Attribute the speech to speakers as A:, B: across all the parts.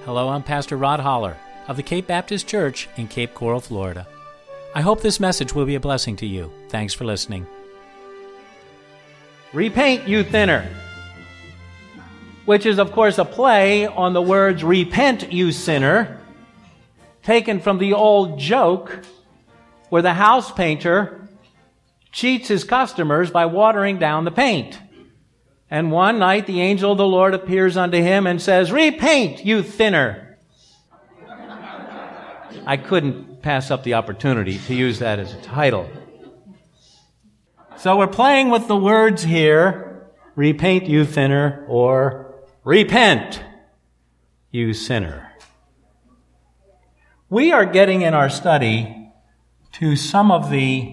A: Hello, I'm Pastor Rod Holler of the Cape Baptist Church in Cape Coral, Florida. I hope this message will be a blessing to you. Thanks for listening.
B: Repaint, you thinner, which is, of course, a play on the words repent, you sinner, taken from the old joke where the house painter cheats his customers by watering down the paint. And one night the angel of the Lord appears unto him and says, "Repaint, you thinner." I couldn't pass up the opportunity to use that as a title. So we're playing with the words here, repaint, you thinner, or repent, you sinner. We are getting in our study to some of the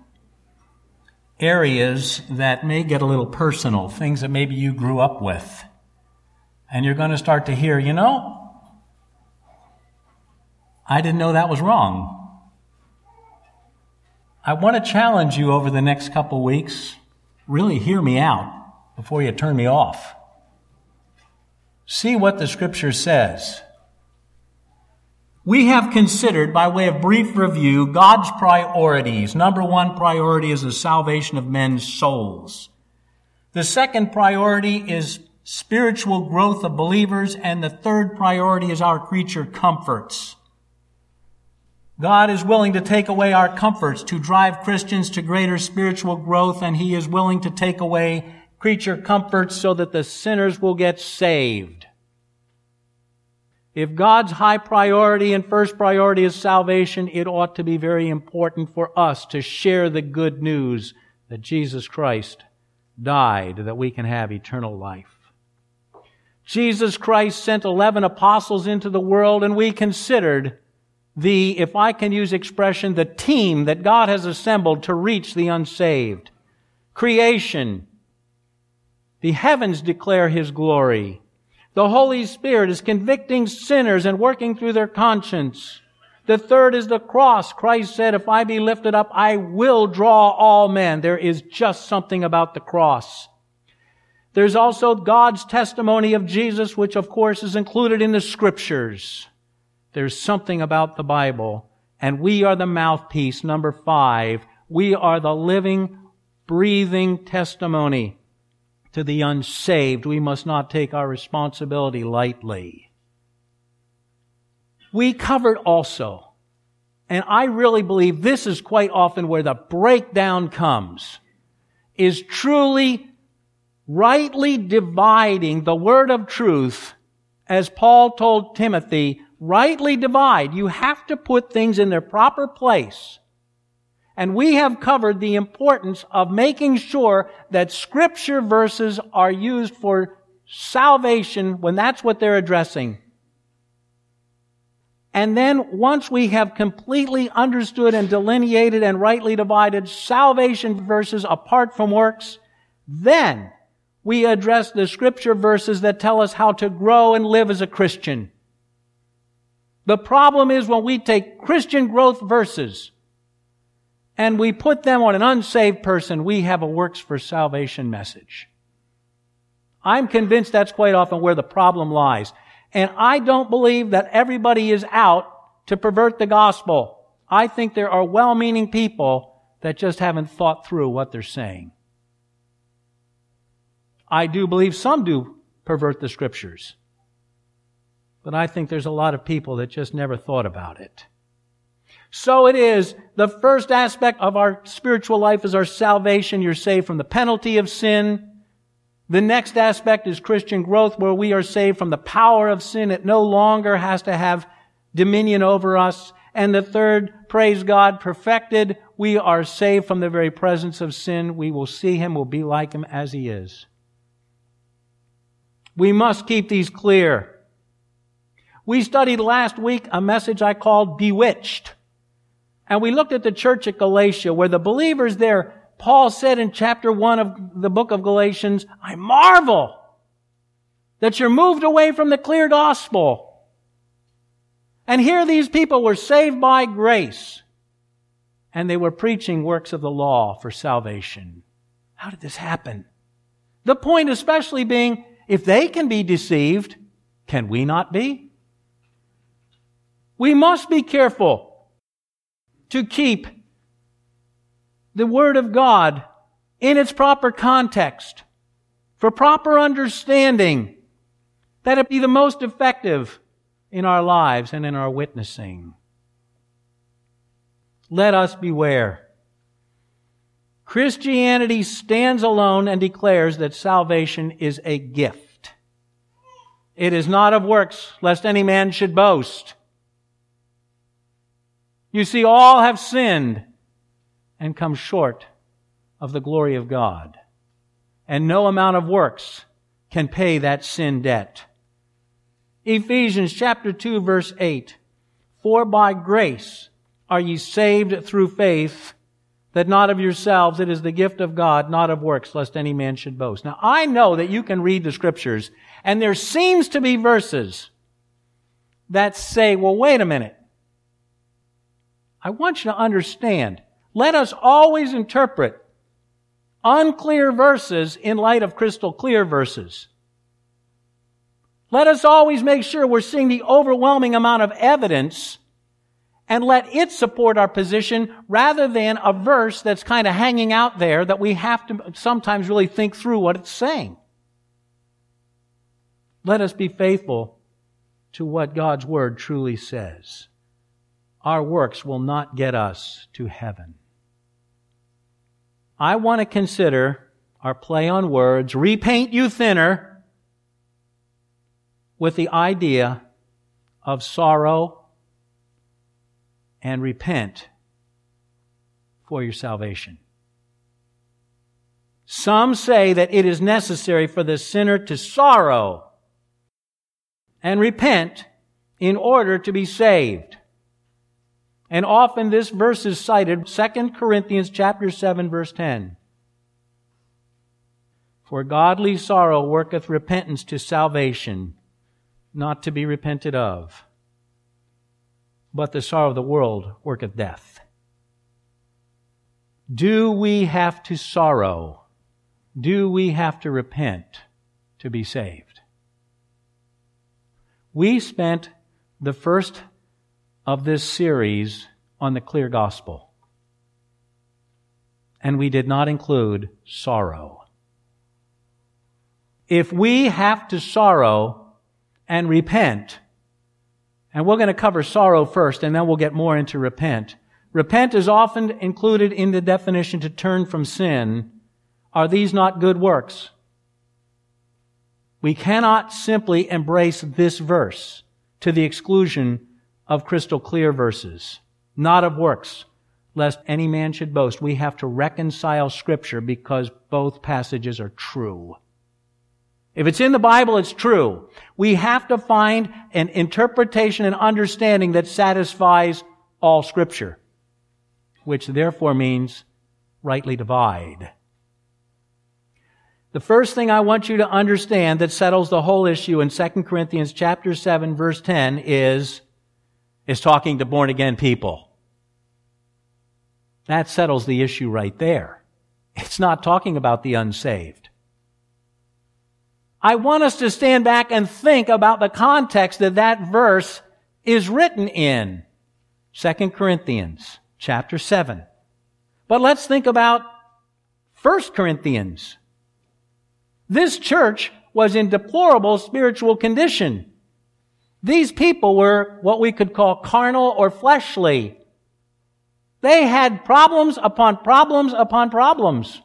B: areas that may get a little personal, things that maybe you grew up with. And you're going to start to hear, I didn't know that was wrong. I want to challenge you over the next couple weeks. Really hear me out before you turn me off. See what the Scripture says. We have considered, by way of brief review, God's priorities. Number one priority is the salvation of men's souls. The second priority is spiritual growth of believers, and the third priority is our creature comforts. God is willing to take away our comforts to drive Christians to greater spiritual growth, and He is willing to take away creature comforts so that the sinners will get saved. If God's high priority and first priority is salvation, it ought to be very important for us to share the good news that Jesus Christ died that we can have eternal life. Jesus Christ sent 11 apostles into the world, and we considered if I can use expression, the team that God has assembled to reach the unsaved. Creation. The heavens declare His glory. The Holy Spirit is convicting sinners and working through their conscience. The third is the cross. Christ said, "If I be lifted up, I will draw all men." There is just something about the cross. There's also God's testimony of Jesus, which of course is included in the Scriptures. There's something about the Bible. And we are the mouthpiece. Number 5, we are the living, breathing testimony to the unsaved. We must not take our responsibility lightly. We covered also, and I really believe this is quite often where the breakdown comes, is truly, rightly dividing the word of truth, as Paul told Timothy, rightly divide. You have to put things in their proper place. And we have covered the importance of making sure that Scripture verses are used for salvation when that's what they're addressing. And then once we have completely understood and delineated and rightly divided salvation verses apart from works, then we address the Scripture verses that tell us how to grow and live as a Christian. The problem is when we take Christian growth verses and we put them on an unsaved person, we have a works for salvation message. I'm convinced that's quite often where the problem lies. And I don't believe that everybody is out to pervert the gospel. I think there are well-meaning people that just haven't thought through what they're saying. I do believe some do pervert the Scriptures. But I think there's a lot of people that just never thought about it. So it is, the first aspect of our spiritual life is our salvation. You're saved from the penalty of sin. The next aspect is Christian growth, where we are saved from the power of sin. It no longer has to have dominion over us. And the third, praise God, perfected. We are saved from the very presence of sin. We will see Him, will be like Him as He is. We must keep these clear. We studied last week a message I called Bewitched. And we looked at the church at Galatia, where the believers there, Paul said in chapter 1 of the book of Galatians, "I marvel that you're moved away from the clear gospel." And here these people were saved by grace. And they were preaching works of the law for salvation. How did this happen? The point especially being, if they can be deceived, can we not be? We must be careful to keep the Word of God in its proper context, for proper understanding, that it be the most effective in our lives and in our witnessing. Let us beware. Christianity stands alone and declares that salvation is a gift. It is not of works, lest any man should boast. You see, all have sinned and come short of the glory of God. And no amount of works can pay that sin debt. Ephesians chapter 2, verse 8. For by grace are ye saved through faith, that not of yourselves, it is the gift of God, not of works, lest any man should boast. Now, I know that you can read the Scriptures, and there seems to be verses that say, well, wait a minute. I want you to understand. Let us always interpret unclear verses in light of crystal clear verses. Let us always make sure we're seeing the overwhelming amount of evidence and let it support our position rather than a verse that's kind of hanging out there that we have to sometimes really think through what it's saying. Let us be faithful to what God's Word truly says. Our works will not get us to heaven. I want to consider our play on words, repaint you thinner, with the idea of sorrow and repent for your salvation. Some say that it is necessary for the sinner to sorrow and repent in order to be saved. And often this verse is cited, 2 Corinthians chapter 7, verse 10. For godly sorrow worketh repentance to salvation, not to be repented of. But the sorrow of the world worketh death. Do we have to sorrow? Do we have to repent to be saved? We spent the first of this series on the clear gospel. And we did not include sorrow. If we have to sorrow and repent, and we're going to cover sorrow first, and then we'll get more into repent. Repent is often included in the definition to turn from sin. Are these not good works? We cannot simply embrace this verse to the exclusion of crystal clear verses, not of works, lest any man should boast. We have to reconcile Scripture because both passages are true. If it's in the Bible, it's true. We have to find an interpretation and understanding that satisfies all Scripture, which therefore means rightly divide. The first thing I want you to understand that settles the whole issue in 2 Corinthians chapter 7, verse 10 is talking to born-again people. That settles the issue right there. It's not talking about the unsaved. I want us to stand back and think about the context that that verse is written in. 2 Corinthians chapter 7. But let's think about 1 Corinthians. This church was in deplorable spiritual condition. These people were what we could call carnal or fleshly. They had problems upon problems upon problems.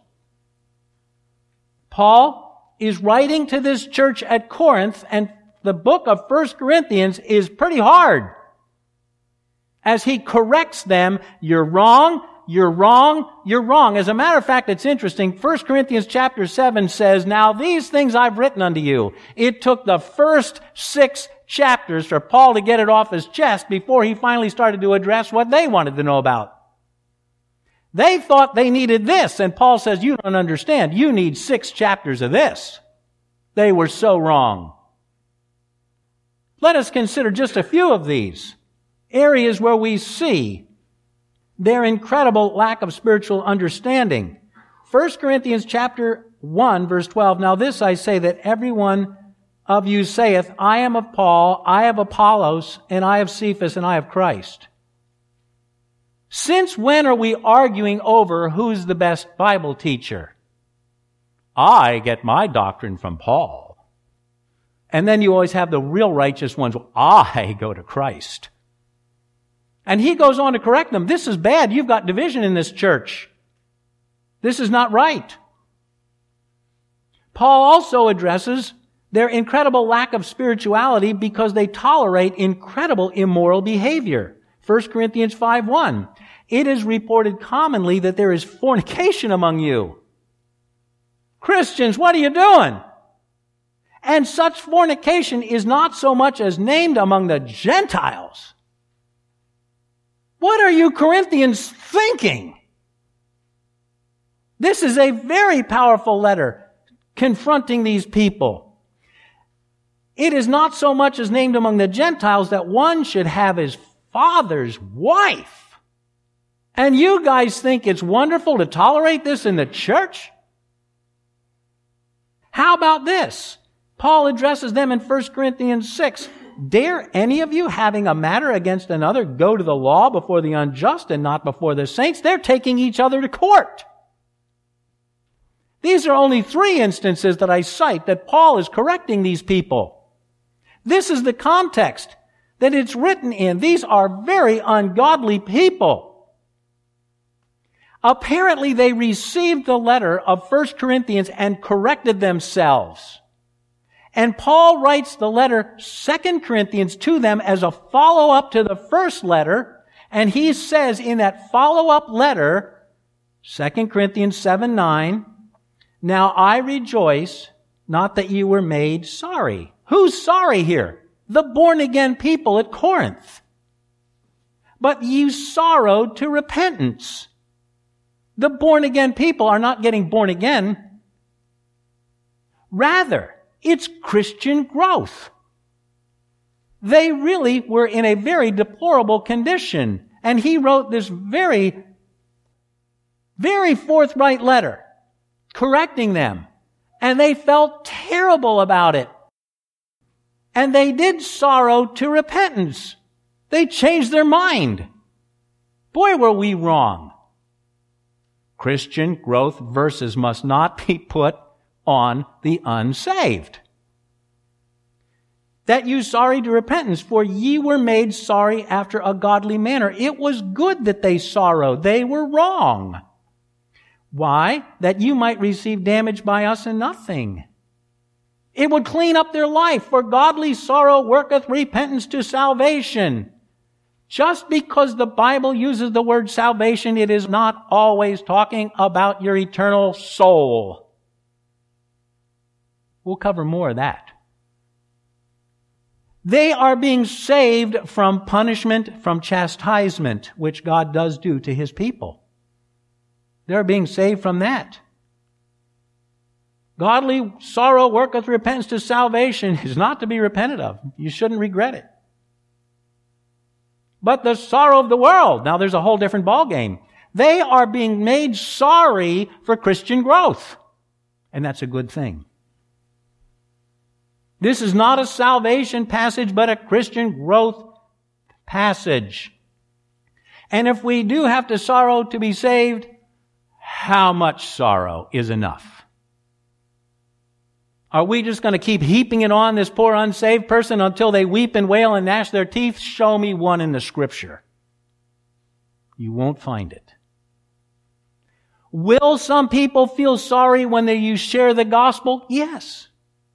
B: Paul is writing to this church at Corinth, and the book of 1 Corinthians is pretty hard. As he corrects them, you're wrong, you're wrong, you're wrong. As a matter of fact, it's interesting. 1 Corinthians chapter 7 says, now these things I've written unto you. It took the first 6 chapters for Paul to get it off his chest before he finally started to address what they wanted to know about. They thought they needed this, and Paul says, you don't understand. You need 6 chapters of this. They were so wrong. Let us consider just a few of these areas where we see their incredible lack of spiritual understanding. 1 Corinthians chapter 1, verse 12, now this I say that everyone of you saith, I am of Paul, I have Apollos, and I have Cephas, and I have Christ. Since when are we arguing over who's the best Bible teacher? I get my doctrine from Paul. And then you always have the real righteous ones. I go to Christ. And he goes on to correct them. This is bad. You've got division in this church. This is not right. Paul also addresses their incredible lack of spirituality because they tolerate incredible immoral behavior. 1 Corinthians 5:1. It is reported commonly that there is fornication among you. Christians, what are you doing? And such fornication is not so much as named among the Gentiles. What are you Corinthians thinking? This is a very powerful letter confronting these people. It is not so much as named among the Gentiles that one should have his father's wife. And you guys think it's wonderful to tolerate this in the church? How about this? Paul addresses them in 1 Corinthians 6. Dare any of you, having a matter against another, go to the law before the unjust and not before the saints? They're taking each other to court. These are only 3 instances that I cite that Paul is correcting these people. This is the context that it's written in. These are very ungodly people. Apparently they received the letter of 1 Corinthians and corrected themselves. And Paul writes the letter 2 Corinthians to them as a follow-up to the first letter. And he says in that follow-up letter, 2 Corinthians 7:9, now I rejoice not that you were made sorry. Who's sorry here? The born-again people at Corinth. But you sorrowed to repentance. The born-again people are not getting born again. Rather, it's Christian growth. They really were in a very deplorable condition. And he wrote this very, very forthright letter, correcting them. And they felt terrible about it. And they did sorrow to repentance. They changed their mind. Boy, were we wrong. Christian growth verses must not be put on the unsaved. That you sorry to repentance, for ye were made sorry after a godly manner. It was good that they sorrowed. They were wrong. Why? That you might receive damage by us in nothing. It would clean up their life, for godly sorrow worketh repentance to salvation. Just because the Bible uses the word salvation, it is not always talking about your eternal soul. We'll cover more of that. They are being saved from punishment, from chastisement, which God does do to His people. They're being saved from that. Godly sorrow worketh repentance to salvation is not to be repented of. You shouldn't regret it. But the sorrow of the world, now there's a whole different ballgame. They are being made sorry for Christian growth. And that's a good thing. This is not a salvation passage, but a Christian growth passage. And if we do have to sorrow to be saved, how much sorrow is enough? Are we just going to keep heaping it on this poor unsaved person until they weep and wail and gnash their teeth? Show me one in the Scripture. You won't find it. Will some people feel sorry when you share the gospel? Yes.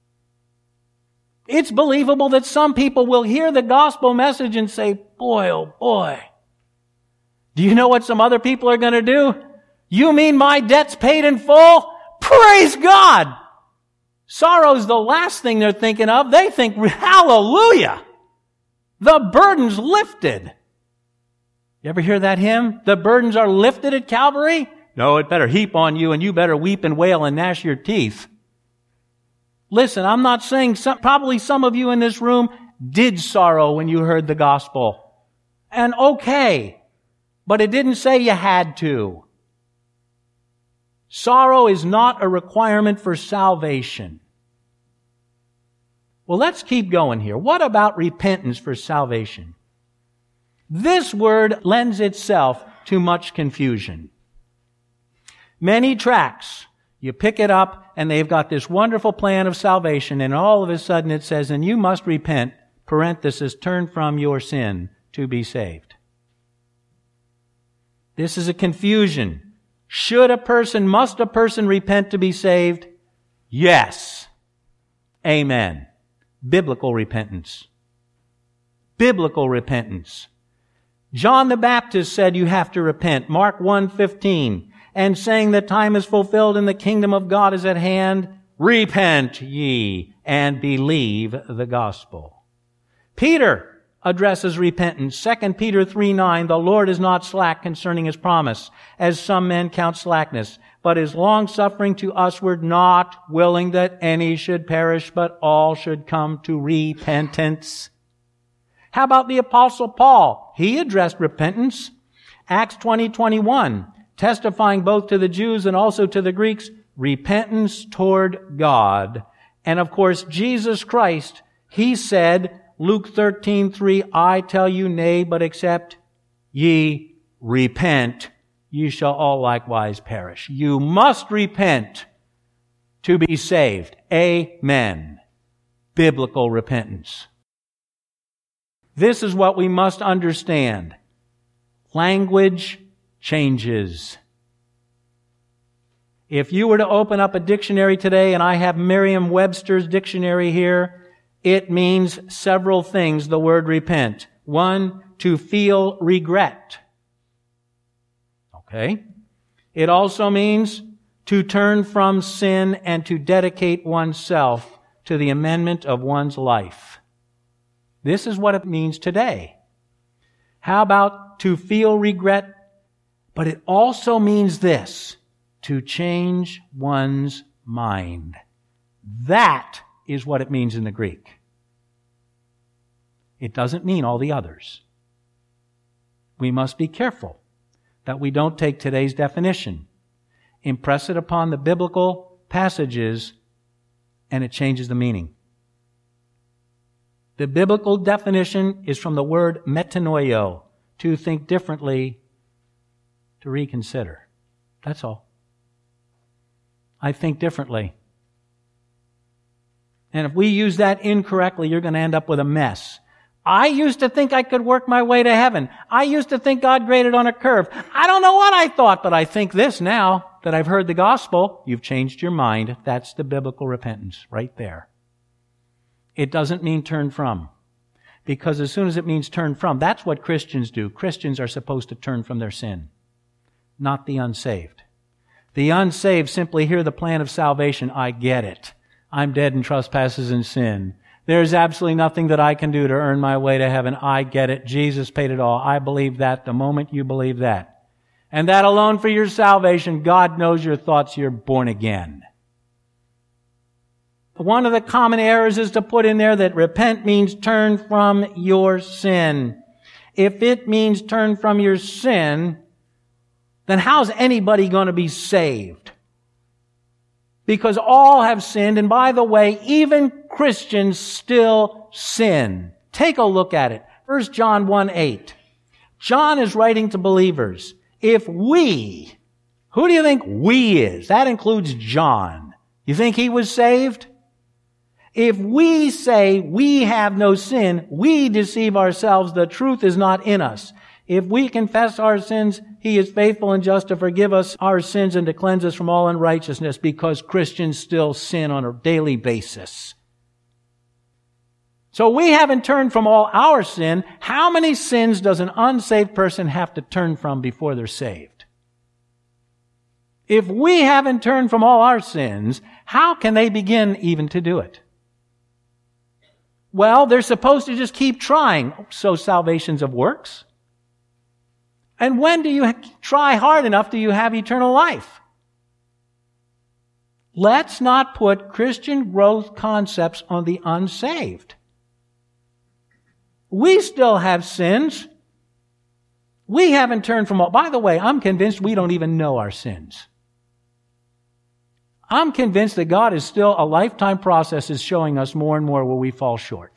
B: It's believable that some people will hear the gospel message and say, boy, oh boy. Do you know what some other people are going to do? You mean my debt's paid in full? Praise God! Sorrow's the last thing they're thinking of. They think, hallelujah! The burden's lifted. You ever hear that hymn? The burdens are lifted at Calvary? No, it better heap on you and you better weep and wail and gnash your teeth. Listen, I'm not saying probably some of you in this room did sorrow when you heard the gospel. And okay, but it didn't say you had to. Sorrow is not a requirement for salvation. Well, let's keep going here. What about repentance for salvation? This word lends itself to much confusion. Many tracts, you pick it up, and they've got this wonderful plan of salvation, and all of a sudden it says, and you must repent, parenthesis, turn from your sin to be saved. This is a confusion. Must a person repent to be saved? Yes. Amen. Biblical repentance. Biblical repentance. John the Baptist said you have to repent. Mark 1:15. And saying the time is fulfilled and the kingdom of God is at hand, repent ye and believe the gospel. Peter addresses repentance. 2 Peter 3:9, the Lord is not slack concerning his promise, as some men count slackness, but is long-suffering to usward, not willing that any should perish, but all should come to repentance. How about the Apostle Paul? He addressed repentance. Acts 20:21, testifying both to the Jews and also to the Greeks, repentance toward God. And of course, Jesus Christ, he said, Luke 13:3, I tell you, nay, but except ye repent, ye shall all likewise perish. You must repent to be saved. Amen. Biblical repentance. This is what we must understand. Language changes. If you were to open up a dictionary today, and I have Merriam-Webster's dictionary here, it means several things, the word repent. 1, to feel regret. Okay? It also means to turn from sin and to dedicate oneself to the amendment of one's life. This is what it means today. How about to feel regret? But it also means this, to change one's mind. That is what it means in the Greek. It doesn't mean all the others. We must be careful that we don't take today's definition, impress it upon the biblical passages, and it changes the meaning. The biblical definition is from the word metanoio, to think differently, to reconsider. That's all. I think differently. And if we use that incorrectly, you're going to end up with a mess. I used to think I could work my way to heaven. I used to think God graded on a curve. I don't know what I thought, but I think this now that I've heard the gospel. You've changed your mind. That's the biblical repentance right there. It doesn't mean turn from. Because as soon as it means turn from, that's what Christians do. Christians are supposed to turn from their sin, not the unsaved. The unsaved simply hear the plan of salvation. I get it. I'm dead in trespasses and sin. There's absolutely nothing that I can do to earn my way to heaven. I get it. Jesus paid it all. I believe that the moment you believe that. And that alone for your salvation, God knows your thoughts, you're born again. One of the common errors is to put in there that repent means turn from your sin. If it means turn from your sin, then how's anybody going to be saved? Because all have sinned, and by the way, even Christians still sin. Take a look at it. 1 John 1:8. John is writing to believers. If we, who do you think we is? That includes John. You think he was saved? If we say we have no sin, we deceive ourselves. The truth is not in us. If we confess our sins, He is faithful and just to forgive us our sins and to cleanse us from all unrighteousness, because Christians still sin on a daily basis. So we haven't turned from all our sin. How many sins does an unsaved person have to turn from before they're saved? If we haven't turned from all our sins, how can they begin even to do it? Well, they're supposed to just keep trying. So salvation's of works. And when do you try hard enough do you have eternal life? Let's not put Christian growth concepts on the unsaved. We still have sins. We haven't turned from all. By the way, I'm convinced we don't even know our sins. I'm convinced that God is still, a lifetime process is showing us more and more where we fall short.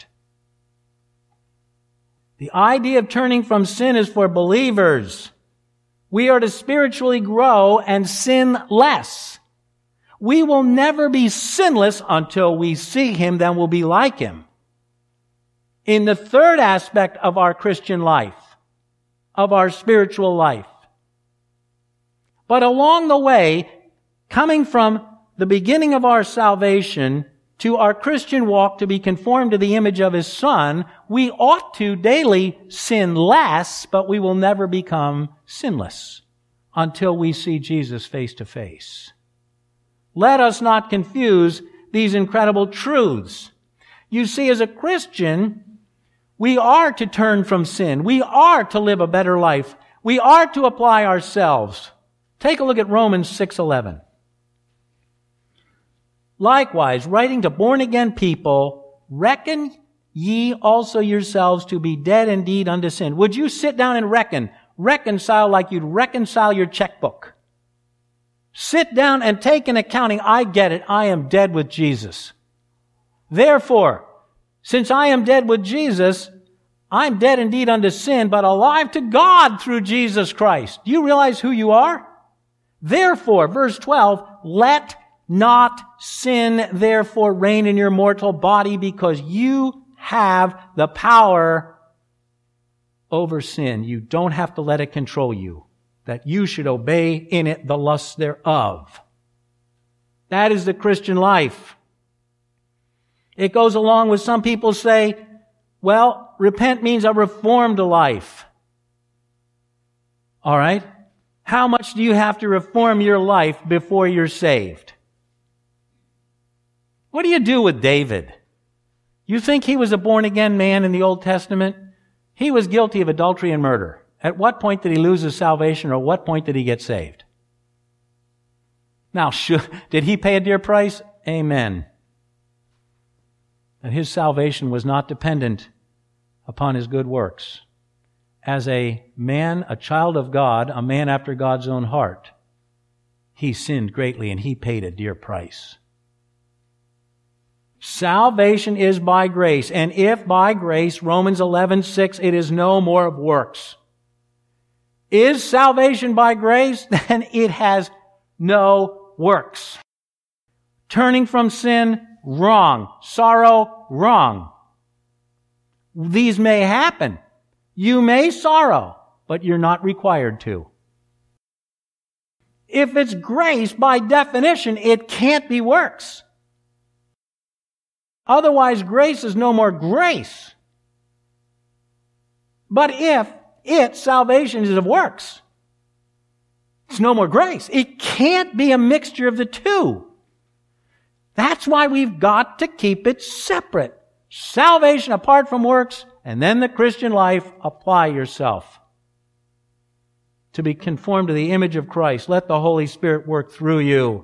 B: The idea of turning from sin is for believers. We are to spiritually grow and sin less. We will never be sinless until we see Him, then we'll be like Him. In the third aspect of our Christian life, of our spiritual life. But along the way, coming from the beginning of our salvation to our Christian walk to be conformed to the image of His Son, we ought to daily sin less, but we will never become sinless until we see Jesus face to face. Let us not confuse these incredible truths. You see, as a Christian, we are to turn from sin. We are to live a better life. We are to apply ourselves. Take a look at Romans 6:11. Likewise, writing to born-again people, reckon ye also yourselves to be dead indeed unto sin. Would you sit down and reconcile like you'd reconcile your checkbook? Sit down and take an accounting. I get it. I am dead with Jesus. Therefore, since I am dead with Jesus, I'm dead indeed unto sin, but alive to God through Jesus Christ. Do you realize who you are? Therefore, verse 12, let not sin therefore reign in your mortal body, because you have the power over sin. You don't have to let it control you, that you should obey in it the lusts thereof. That is the Christian life. It goes along with some people say, well, repent means a reformed life. All right? How much do you have to reform your life before you're saved? What do you do with David? You think he was a born-again man in the Old Testament? He was guilty of adultery and murder. At what point did he lose his salvation, or what point did he get saved? Now, did he pay a dear price? Amen. And his salvation was not dependent upon his good works. As a man, a child of God, a man after God's own heart, he sinned greatly and he paid a dear price. Salvation is by grace, and if by grace, Romans 11:6, it is no more of works. Is salvation by grace? Then it has no works. Turning from sin, wrong. Sorrow, wrong. These may happen. You may sorrow, but you're not required to. If it's grace, by definition, it can't be works. Otherwise, grace is no more grace. But if salvation is of works, it's no more grace. It can't be a mixture of the two. That's why we've got to keep it separate. Salvation apart from works, and then the Christian life, apply yourself to be conformed to the image of Christ. Let the Holy Spirit work through you.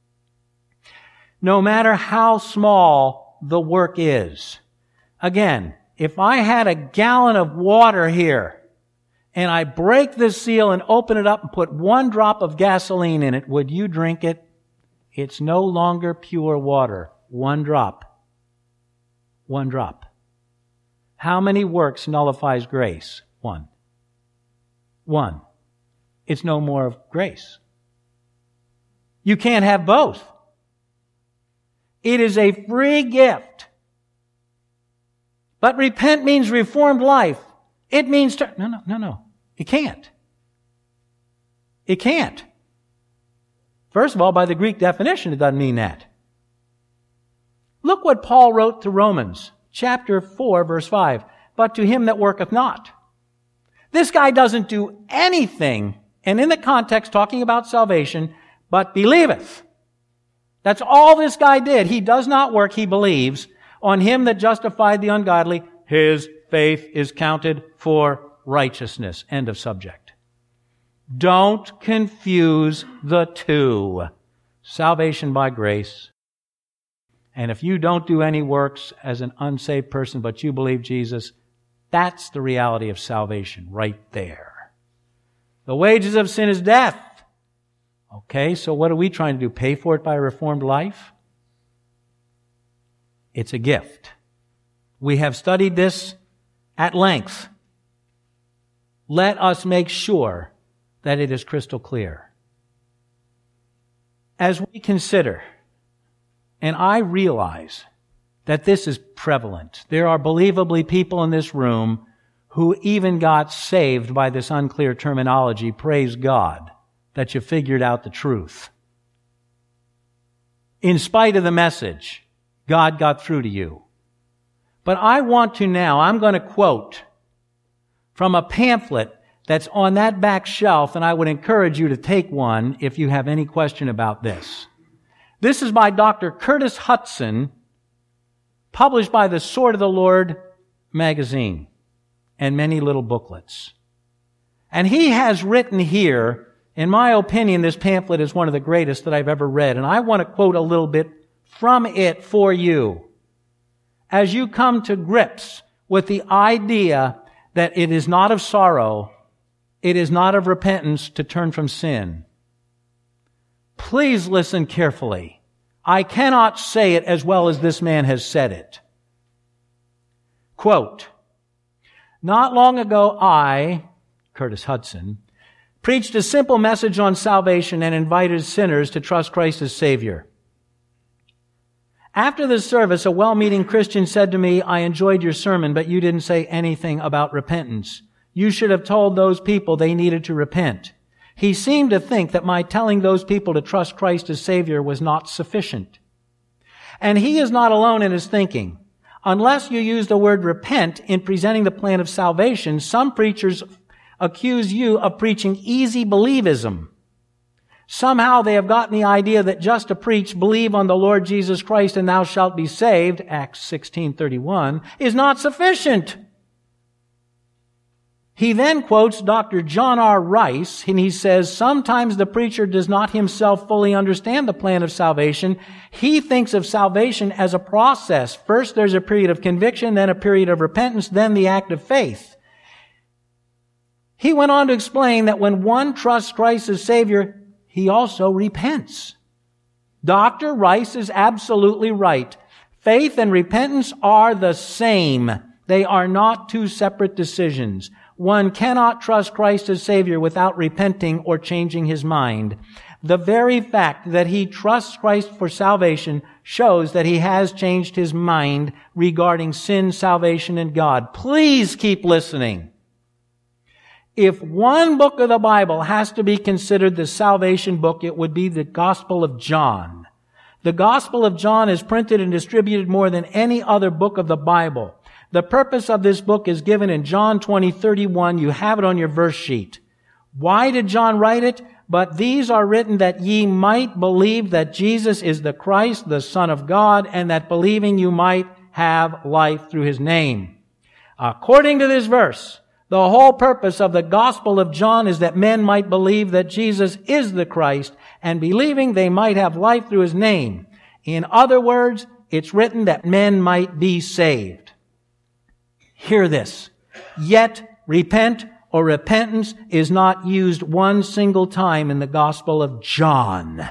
B: No matter how small the work is. Again, if I had a gallon of water here, and I break this seal and open it up and put 1 drop of gasoline in it, would you drink it? It's no longer pure water. 1 drop. 1 drop. How many works nullifies grace? 1. 1. It's no more of grace. You can't have both. It is a free gift. But repent means reformed life. It means no. It can't. It can't. First of all, by the Greek definition, it doesn't mean that. Look what Paul wrote to Romans, chapter 4, verse 5. But to him that worketh not. This guy doesn't do anything, and in the context talking about salvation, but believeth. That's all this guy did. He does not work, he believes. On him that justified the ungodly, his faith is counted for righteousness. End of subject. Don't confuse the two. Salvation by grace. And if you don't do any works as an unsaved person, but you believe Jesus, that's the reality of salvation right there. The wages of sin is death. Okay, so what are we trying to do? Pay for it by a reformed life? It's a gift. We have studied this at length. Let us make sure that it is crystal clear. As we consider, and I realize that this is prevalent, there are believably people in this room who even got saved by this unclear terminology. Praise God that you figured out the truth. In spite of the message, God got through to you. But I'm going to quote from a pamphlet that's on that back shelf, and I would encourage you to take one if you have any question about this. This is by Dr. Curtis Hudson, published by the Sword of the Lord magazine and many little booklets. And he has written here, in my opinion, this pamphlet is one of the greatest that I've ever read, and I want to quote a little bit from it for you as you come to grips with the idea that it is not of sorrow, it is not of repentance to turn from sin. Please listen carefully. I cannot say it as well as this man has said it. Quote, "Not long ago I," Curtis Hudson, "preached a simple message on salvation and invited sinners to trust Christ as Savior. After the service, a well-meaning Christian said to me, 'I enjoyed your sermon, but you didn't say anything about repentance. You should have told those people they needed to repent.' He seemed to think that my telling those people to trust Christ as Savior was not sufficient. And he is not alone in his thinking. Unless you use the word repent in presenting the plan of salvation, some preachers accuse you of preaching easy believism. Somehow they have gotten the idea that just to preach, believe on the Lord Jesus Christ and thou shalt be saved, Acts 16:31, is not sufficient." He then quotes Dr. John R. Rice, and he says, "Sometimes the preacher does not himself fully understand the plan of salvation. He thinks of salvation as a process. First there's a period of conviction, then a period of repentance, then the act of faith." He went on to explain that when one trusts Christ as Savior, he also repents. Dr. Rice is absolutely right. Faith and repentance are the same. They are not two separate decisions. One cannot trust Christ as Savior without repenting or changing his mind. The very fact that he trusts Christ for salvation shows that he has changed his mind regarding sin, salvation, and God. Please keep listening. If one book of the Bible has to be considered the salvation book, it would be the Gospel of John. The Gospel of John is printed and distributed more than any other book of the Bible. The purpose of this book is given in John 20:31. You have it on your verse sheet. Why did John write it? "But these are written that ye might believe that Jesus is the Christ, the Son of God, and that believing you might have life through his name." According to this verse, the whole purpose of the Gospel of John is that men might believe that Jesus is the Christ, and believing they might have life through his name. In other words, it's written that men might be saved. Hear this. Yet, repent or repentance is not used one single time in the Gospel of John.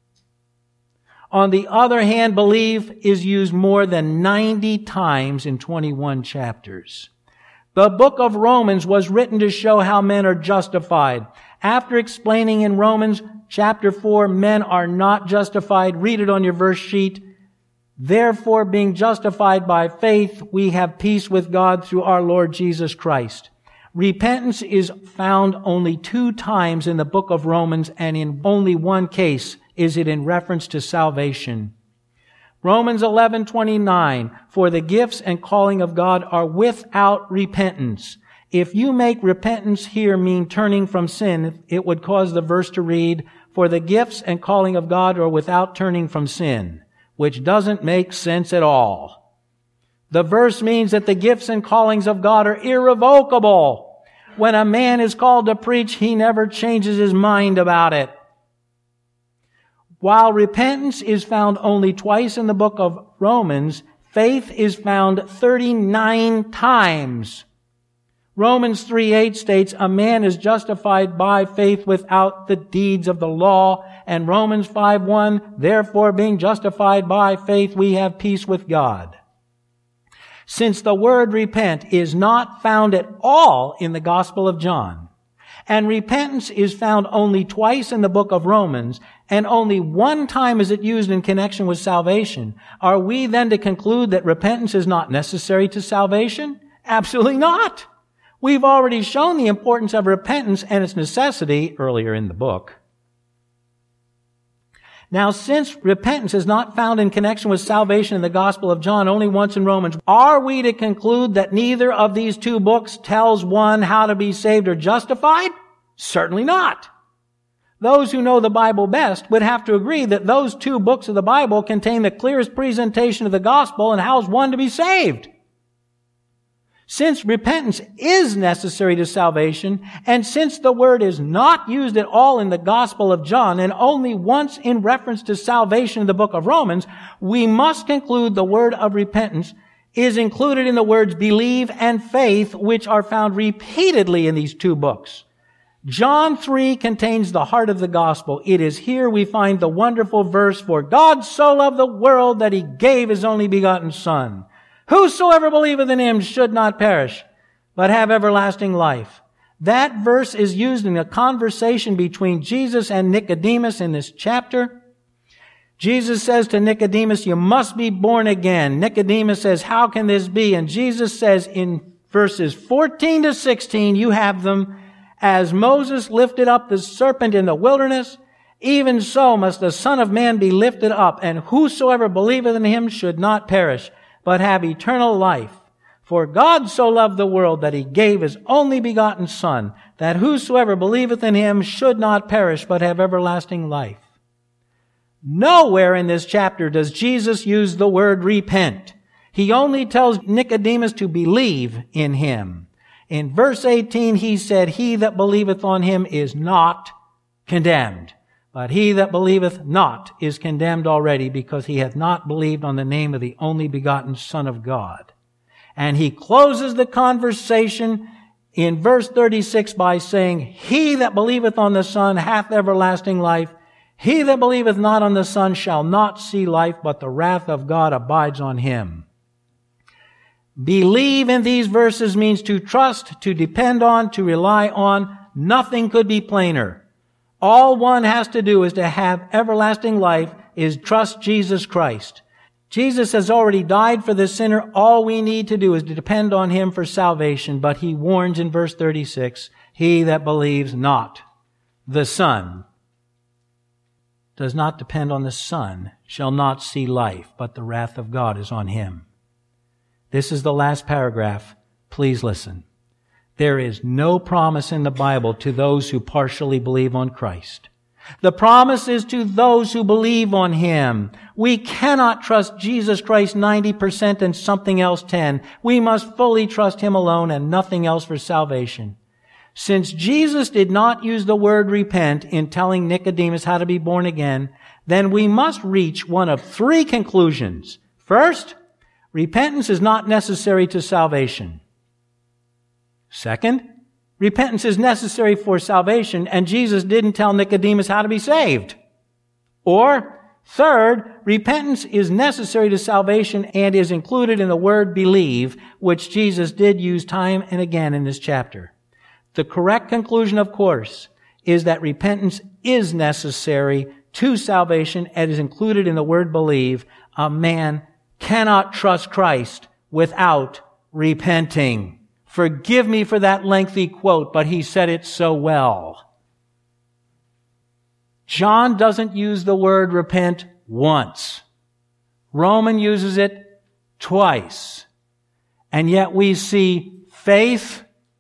B: On the other hand, believe is used more than 90 times in 21 chapters. The book of Romans was written to show how men are justified. After explaining in Romans chapter 4, men are not justified, read it on your verse sheet. "Therefore, being justified by faith, we have peace with God through our Lord Jesus Christ." Repentance is found only 2 times in the book of Romans, and in only one case is it in reference to salvation. Romans 11:29, "For the gifts and calling of God are without repentance." If you make repentance here mean turning from sin, it would cause the verse to read, "For the gifts and calling of God are without turning from sin," which doesn't make sense at all. The verse means that the gifts and callings of God are irrevocable. When a man is called to preach, he never changes his mind about it. While repentance is found only twice in the book of Romans, faith is found 39 times. Romans 3:8 states, "A man is justified by faith without the deeds of the law." and Romans 5:1, therefore being justified by faith, we have peace with God. Since the word repent is not found at all in the Gospel of John, and repentance is found only twice in the book of Romans, and only one time is it used in connection with salvation, are we then to conclude that repentance is not necessary to salvation? Absolutely not. We've already shown the importance of repentance and its necessity earlier in the book. Now, since repentance is not found in connection with salvation in the Gospel of John, only once in Romans, are we to conclude that neither of these two books tells one how to be saved or justified? Certainly not. Those who know the Bible best would have to agree that those two books of the Bible contain the clearest presentation of the gospel and how is one to be saved. Since repentance is necessary to salvation, and since the word is not used at all in the Gospel of John and only once in reference to salvation in the book of Romans, we must conclude the word of repentance is included in the words believe and faith, which are found repeatedly in these two books. John 3 contains the heart of the gospel. It is here we find the wonderful verse, for God so loved the world that he gave his only begotten Son. Whosoever believeth in him should not perish, but have everlasting life. That verse is used in a conversation between Jesus and Nicodemus in this chapter. Jesus says to Nicodemus, you must be born again. Nicodemus says, how can this be? And Jesus says in verses 14 to 16, you have them, as Moses lifted up the serpent in the wilderness, even so must the Son of Man be lifted up, and whosoever believeth in him should not perish, but have eternal life. For God so loved the world that he gave his only begotten Son, that whosoever believeth in him should not perish, but have everlasting life. Nowhere in this chapter does Jesus use the word repent. He only tells Nicodemus to believe in him. In verse 18, he said, he that believeth on him is not condemned. But he that believeth not is condemned already, because he hath not believed on the name of the only begotten Son of God. And he closes the conversation in verse 36 by saying, he that believeth on the Son hath everlasting life. He that believeth not on the Son shall not see life, but the wrath of God abides on him. Believe in these verses means to trust, to depend on, to rely on. Nothing could be plainer. All one has to do is to have everlasting life, is trust Jesus Christ. Jesus has already died for the sinner. All we need to do is to depend on him for salvation. But he warns in verse 36, he that believes not the Son, does not depend on the Son, shall not see life, but the wrath of God is on him. This is the last paragraph. Please listen. There is no promise in the Bible to those who partially believe on Christ. The promise is to those who believe on him. We cannot trust Jesus Christ 90% and something else 10%. We must fully trust him alone and nothing else for salvation. Since Jesus did not use the word repent in telling Nicodemus how to be born again, then we must reach one of three conclusions. First, repentance is not necessary to salvation. Second, repentance is necessary for salvation, and Jesus didn't tell Nicodemus how to be saved. Or, third, repentance is necessary to salvation and is included in the word believe, which Jesus did use time and again in this chapter. The correct conclusion, of course, is that repentance is necessary to salvation and is included in the word believe. A man cannot trust Christ without repenting. Forgive me for that lengthy quote, but he said it so well. John doesn't use the word repent once. Romans uses it twice. And yet we see faith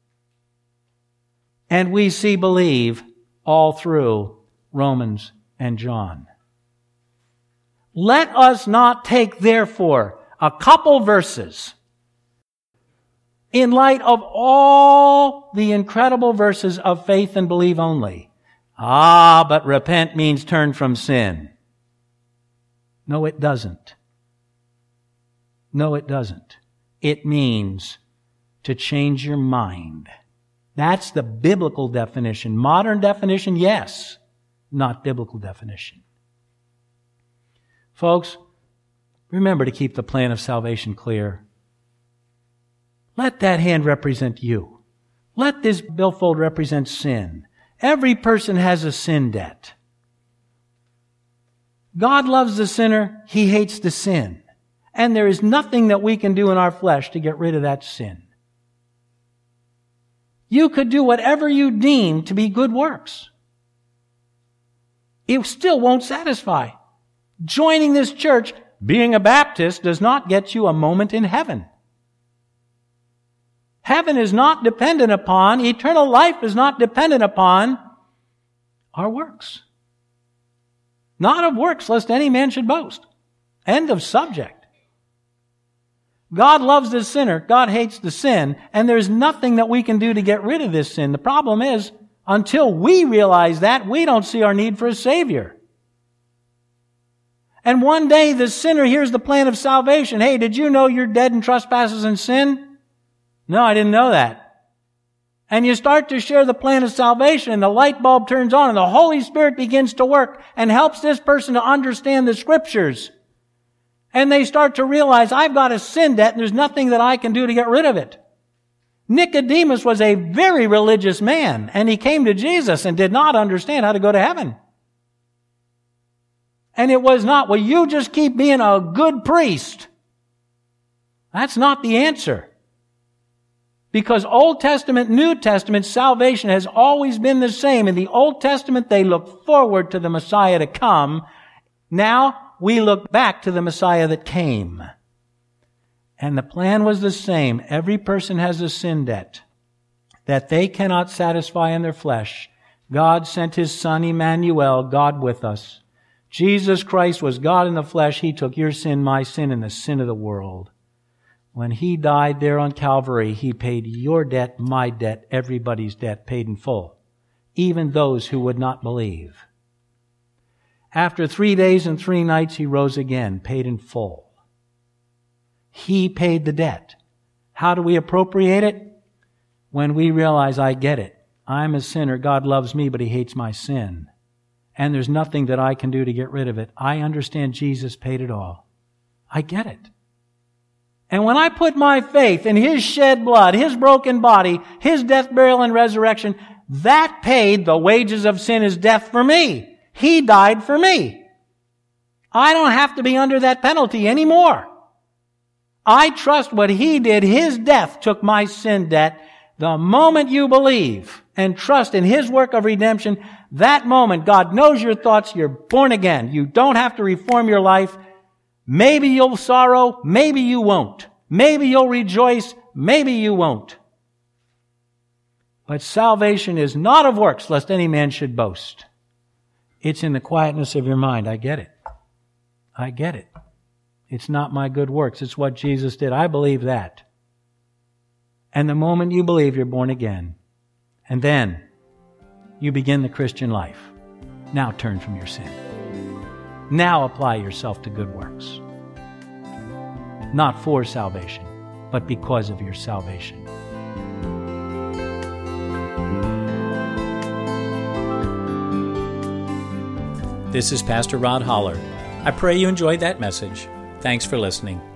B: and we see believe all through Romans and John. Let us not take, therefore, a couple verses in light of all the incredible verses of faith and believe only. But repent means turn from sin. No, it doesn't. No, it doesn't. It means to change your mind. That's the biblical definition. Modern definition, yes. not biblical definition. Folks, remember to keep the plan of salvation clear. Let that hand represent you. Let this billfold represent sin. Every person has a sin debt. God loves the sinner. He hates the sin. And there is nothing that we can do in our flesh to get rid of that sin. You could do whatever you deem to be good works. It still won't satisfy. Joining this church, being a Baptist, does not get you a moment in heaven. Heaven is not dependent upon, eternal life is not dependent upon our works. Not of works, lest any man should boast. End of subject. God loves the sinner, God hates the sin, and there's nothing that we can do to get rid of this sin. The problem is, until we realize that, we don't see our need for a Savior. And one day the sinner hears the plan of salvation. Hey, did you know you're dead in trespasses and sin? No, I didn't know that. And you start to share the plan of salvation, and the light bulb turns on, and the Holy Spirit begins to work and helps this person to understand the Scriptures. And they start to realize, I've got a sin debt, and there's nothing that I can do to get rid of it. Nicodemus was a very religious man, and he came to Jesus and did not understand how to go to heaven. And it was not, well, you just keep being a good priest. That's not the answer. Because Old Testament, New Testament, salvation has always been the same. In the Old Testament, they looked forward to the Messiah to come. Now, we look back to the Messiah that came. And the plan was the same. Every person has a sin debt that they cannot satisfy in their flesh. God sent His Son, Emmanuel, God with us. Jesus Christ was God in the flesh. He took your sin, my sin, and the sin of the world. When He died there on Calvary, He paid your debt, my debt, everybody's debt, paid in full, even those who would not believe. After 3 days and 3 nights, He rose again, paid in full. He paid the debt. How do we appropriate it? When we realize, I get it. I'm a sinner. God loves me, but He hates my sin. And there's nothing that I can do to get rid of it. I understand Jesus paid it all. I get it. And when I put my faith in His shed blood, His broken body, His death, burial, and resurrection, that paid the wages of sin is death for me. He died for me. I don't have to be under that penalty anymore. I trust what He did. His death took my sin debt. The moment you believe and trust in His work of redemption, that moment God knows your thoughts. You're born again. You don't have to reform your life. Maybe you'll sorrow, maybe you won't. Maybe you'll rejoice, maybe you won't. But salvation is not of works, lest any man should boast. It's in the quietness of your mind. I get it. I get it. It's not my good works. It's what Jesus did. I believe that. And the moment you believe, you're born again. And then you begin the Christian life. Now turn from your sin. Now apply yourself to good works. Not for salvation, but because of your salvation.
A: This is Pastor Rod Holler. I pray you enjoyed that message. Thanks for listening.